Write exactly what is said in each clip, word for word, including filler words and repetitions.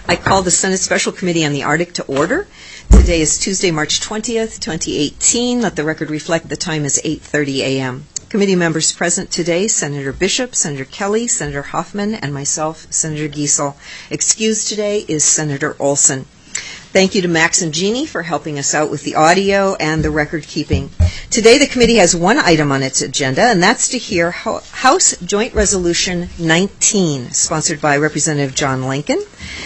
I call the Senate Special Committee on the Arctic to order. Today is Tuesday, March twentieth, twenty eighteen. Let the record reflect the time is eight thirty a m Committee members present today, Senator Bishop, Senator Kelly, Senator Hoffman, and myself, Senator Giesel. Excused today is Senator Olson. Thank you to Max and Jeannie for helping us out with the audio and the record keeping. Today the committee has one item on its agenda, and that's to hear House Joint Resolution nineteen, sponsored by Representative John Lincoln.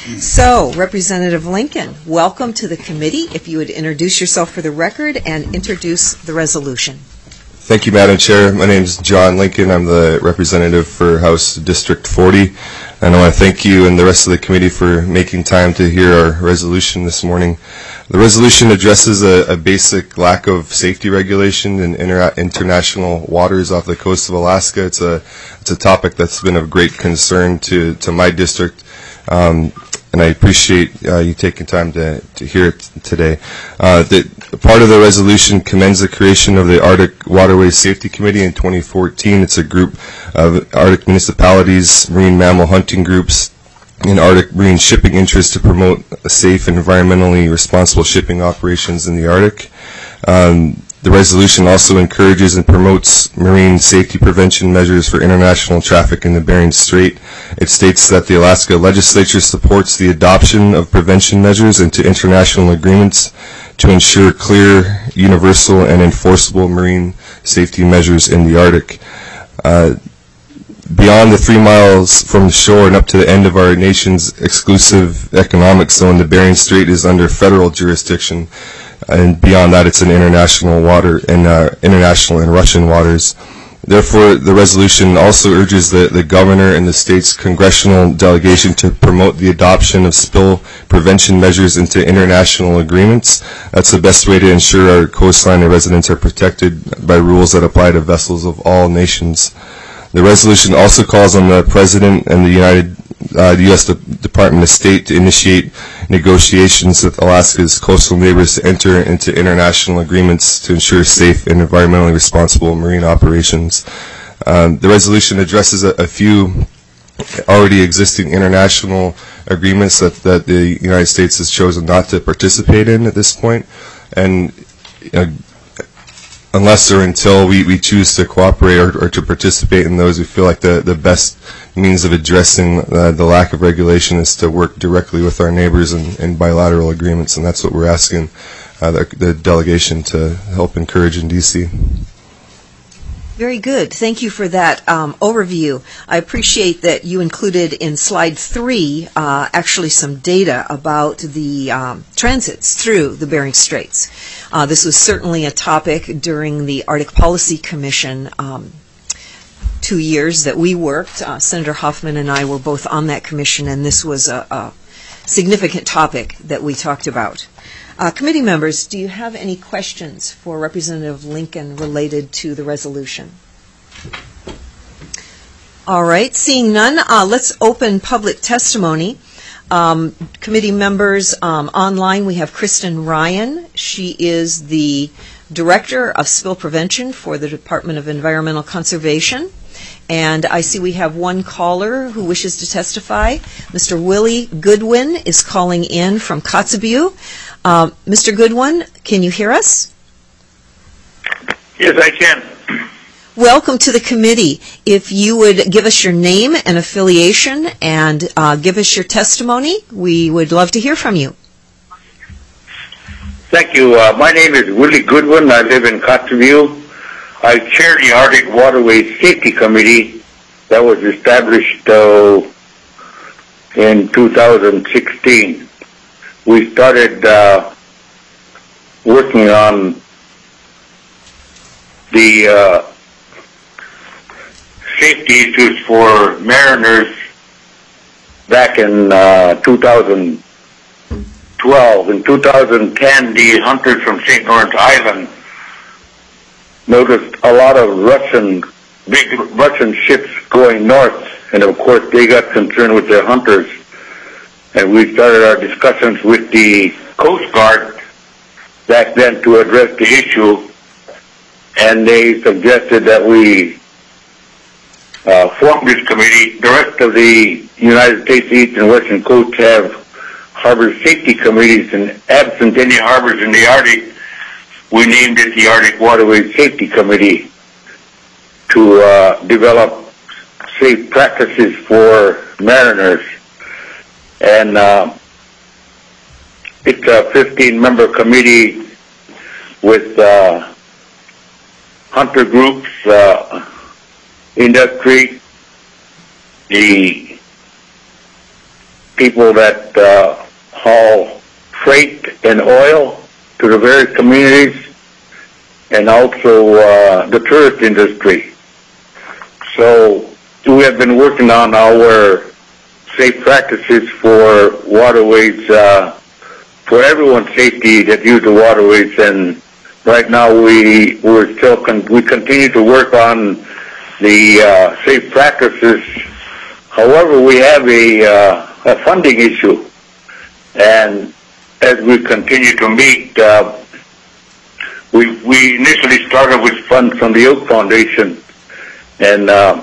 So, Representative Lincoln, welcome to the committee. If you would introduce yourself for the record and introduce the resolution. Thank you, Madam Chair. My name is John Lincoln. I'm the representative for House District forty. And I want to thank you and the rest of the committee for making time to hear our resolution this morning. The resolution addresses a, a basic lack of safety regulation in inter international waters off the coast of Alaska. It's a, it's a topic that's been of great concern to, to my district. Um, and I appreciate uh, you taking time to, to hear it today. Uh, the, part of the resolution commends the creation of the Arctic Waterways Safety Committee in twenty fourteen. It's a group of Arctic municipalities, marine mammal hunting groups, and Arctic marine shipping interests to promote safe and environmentally responsible shipping operations in the Arctic. Um, The resolution also encourages and promotes marine safety prevention measures for international traffic in the Bering Strait. It states that the Alaska Legislature supports the adoption of prevention measures into international agreements to ensure clear, universal, and enforceable marine safety measures in the Arctic. Uh, Beyond the three miles from the shore and up to the end of our nation's exclusive economic zone, the Bering Strait is under federal jurisdiction. And beyond that, it's in international water and uh, international and Russian waters. Therefore, the resolution also urges the, the governor and the state's congressional delegation to promote the adoption of spill prevention measures into international agreements. That's the best way to ensure our coastline and residents are protected by rules that apply to vessels of all nations. The resolution also calls on the President and the United Uh, the U S De Department of State to initiate negotiations with Alaska's coastal neighbors to enter into international agreements to ensure safe and environmentally responsible marine operations. Um, the resolution addresses a, a few already existing international agreements that, that the United States has chosen not to participate in at this point. And you know, unless or until we, we choose to cooperate or, or to participate in those, we feel like the, the best means of addressing uh, the lack of regulation is to work directly with our neighbors in, in bilateral agreements, and that's what we're asking uh, the, the delegation to help encourage in D C. Very good. Thank you for that um, overview. I appreciate that you included in slide three uh, actually some data about the um, transits through the Bering Straits. Uh, this was certainly a topic during the Arctic Policy Commission um, two years that we worked. Uh, Senator Hoffman and I were both on that commission, and this was a, a significant topic that we talked about. Uh, committee members, do you have any questions for Representative Lincoln related to the resolution? All right, seeing none, uh, let's open public testimony. Um, committee members, um, online we have Kristen Ryan. She is the Director of Spill Prevention for the Department of Environmental Conservation. And I see we have one caller who wishes to testify. Mister Willie Goodwin is calling in from Kotzebue. Uh, Mister Goodwin, can you hear us? Yes, I can. Welcome to the committee. If you would give us your name and affiliation and uh, give us your testimony, we would love to hear from you. Thank you. Uh, my name is Willie Goodwin. I live in Kotzebue. I chair the Arctic Waterways Safety Committee that was established uh, in two thousand sixteen. We started uh, working on the uh, safety issues for mariners back in uh, two thousand twelve. In two thousand ten, the hunters from Saint Lawrence Island noticed a lot of Russian, big Russian ships going north, and of course they got concerned with their hunters. And we started our discussions with the Coast Guard back then to address the issue, and they suggested that we uh, form this committee. The rest of the United States East and Western coasts have harbor safety committees, and absent any harbors in the Arctic, we named it the Arctic Waterways Safety Committee to uh, develop safe practices for mariners. And uh, it's a fifteen-member committee with uh, hunter groups, uh, industry, the people that uh, haul freight and oil to the various communities, and also uh, the tourist industry. So we have been working on our safe practices for waterways, uh, for everyone's safety that use the waterways, and right now we we're still con- we continue to work on the uh, safe practices. However, we have a, uh, a funding issue, and as we continue to meet, uh, we we initially started with funds from the Oak Foundation, and uh,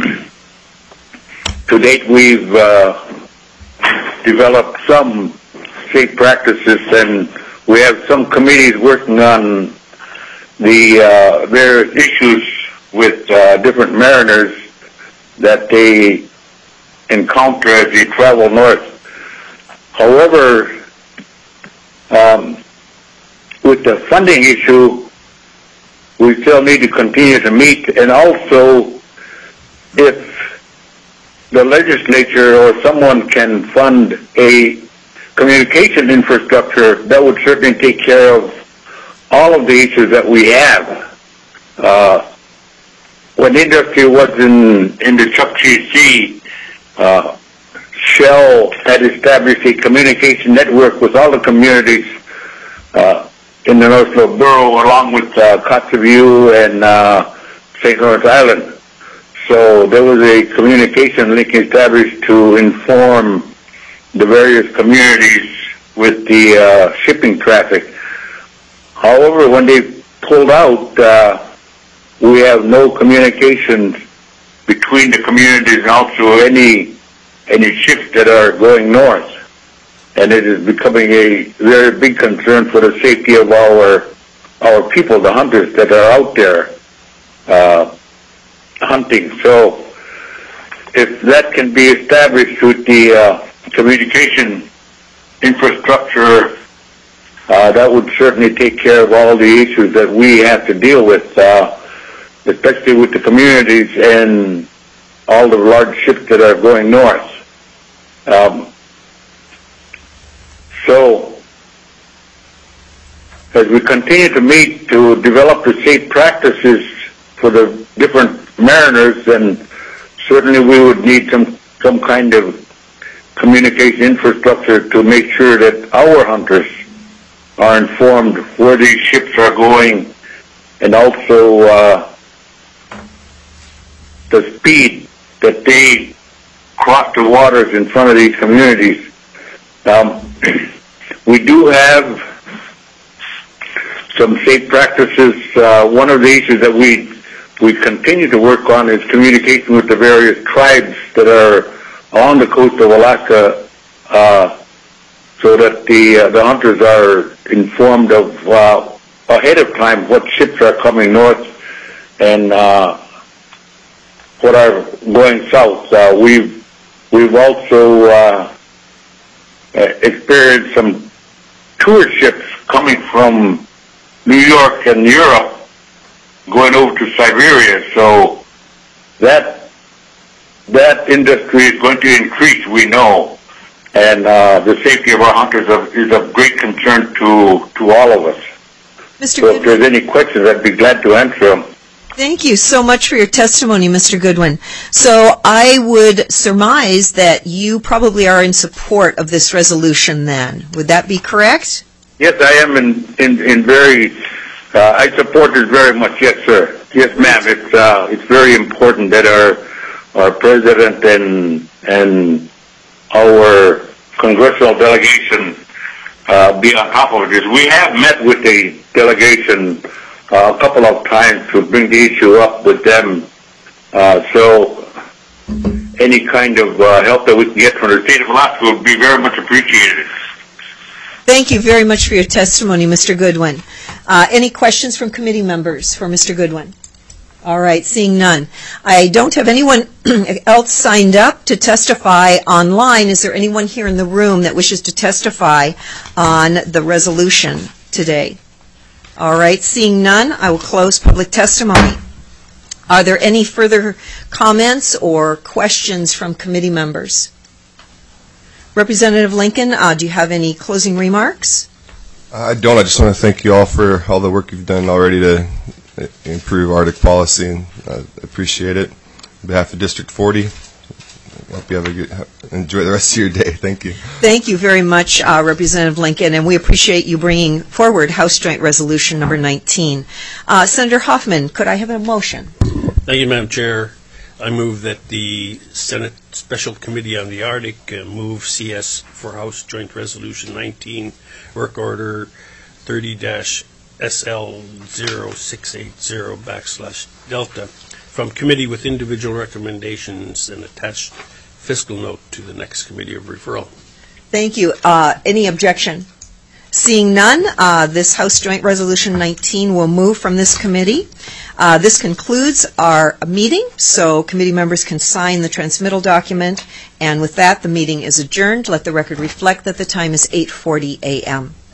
to date we've uh, developed some safe practices, and we have some committees working on the uh, various issues with uh, different mariners that they encounter as they travel north. However, um, with the funding issue, we still need to continue to meet, and also if the legislature or someone can fund a communication infrastructure, that would certainly take care of all of the issues that we have. Uh, when industry was in, in the Chukchi Sea, uh, Shell had established a communication network with all the communities uh, in the North Slope Borough, along with uh, Kotzebue and uh, Saint Lawrence Island. So there was a communication link established to inform the various communities with the uh, shipping traffic. However, when they pulled out, uh, we have no communications between the communities and also any any ships that are going north. And it is becoming a very big concern for the safety of our our people, the hunters that are out there uh, hunting. So if that can be established with the uh, communication infrastructure, uh, that would certainly take care of all the issues that we have to deal with, uh, especially with the communities and all the large ships that are going north. Um, so, as we continue to meet to develop the safe practices for the different mariners, then certainly we would need some, some kind of communication infrastructure to make sure that our hunters are informed where these ships are going, and also uh, the speed that they cross the waters in front of these communities. Um, we do have some safe practices. Uh, one of the issues that we we continue to work on is communication with the various tribes that are on the coast of Alaska, uh, so that the uh, the hunters are informed of uh, ahead of time what ships are coming north and uh, what are going south. Uh, we've we've also uh, experienced some tour ships coming from New York and Europe going over to Siberia. So that that industry is going to increase, we know, and uh, the safety of our hunters is of great concern to to all of us. Mister So Goodwin, if there's any questions, I'd be glad to answer them. thank you so much for your testimony, Mister Goodwin. So I would surmise that you probably are in support of this resolution then. Would that be correct? Yes, I am in, in, in very, uh, I support this very much, yes, sir. Yes, ma'am. It's, uh, it's very important that our, our president and, and our congressional delegation uh, be on top of this. We have met with the delegation uh, a couple of times to bring the issue up with them. Uh, so any kind of uh, help that we can get from the state of Alaska would be very much appreciated. Thank you very much for your testimony, Mister Goodwin. Uh, any questions from committee members for Mister Goodwin? All right, seeing none. I don't have anyone else signed up to testify online. Is there anyone here in the room that wishes to testify on the resolution today? All right, seeing none, I will close public testimony. Are there any further comments or questions from committee members? Representative Lincoln, uh, do you have any closing remarks? I don't. I just want to thank you all for all the work you've done already to improve Arctic policy, and I appreciate it. On behalf of District forty, I hope you have a good, enjoy the rest of your day. Thank you. Thank you very much, uh, Representative Lincoln, and we appreciate you bringing forward House Joint Resolution number nineteen. Uh, Senator Hoffman, could I have a motion? Thank you, Madam Chair. I move that the Senate Special Committee on the Arctic uh, move C S for House Joint Resolution nineteen, Work Order thirty S L zero six eight zero backslash Delta, from committee with individual recommendations and attached fiscal note to the next committee of referral. Thank you. Uh, any objection? Seeing none, uh, this House Joint Resolution nineteen will move from this committee. Uh, this concludes our meeting, so committee members can sign the transmittal document. And with that, the meeting is adjourned. Let the record reflect that the time is eight forty a m